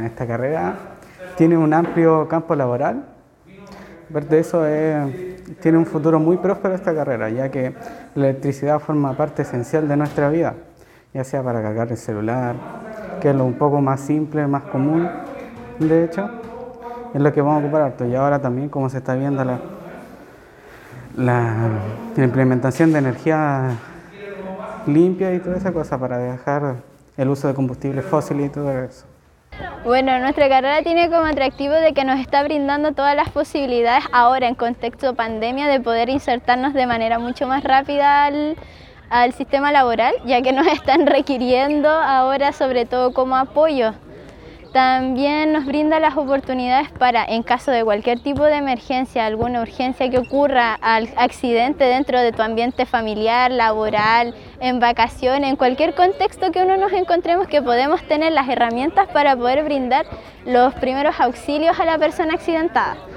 esta carrera tiene un amplio campo laboral. Ver de eso tiene un futuro muy próspero esta carrera, ya que la electricidad forma parte esencial de nuestra vida, ya sea para cargar el celular, que es lo un poco más simple, más común, de hecho, es lo que vamos a ocupar harto. Y ahora también, como se está viendo la implementación de energía limpia y toda esa cosa para dejar el uso de combustibles fósiles y todo eso. Bueno, nuestra carrera tiene como atractivo de que nos está brindando todas las posibilidades ahora en contexto pandemia de poder insertarnos de manera mucho más rápida al sistema laboral, ya que nos están requiriendo ahora sobre todo como apoyo. También nos brinda las oportunidades para, en caso de cualquier tipo de emergencia, alguna urgencia que ocurra, al accidente dentro de tu ambiente familiar, laboral, en vacaciones, en cualquier contexto que uno nos encontremos, que podemos tener las herramientas para poder brindar los primeros auxilios a la persona accidentada.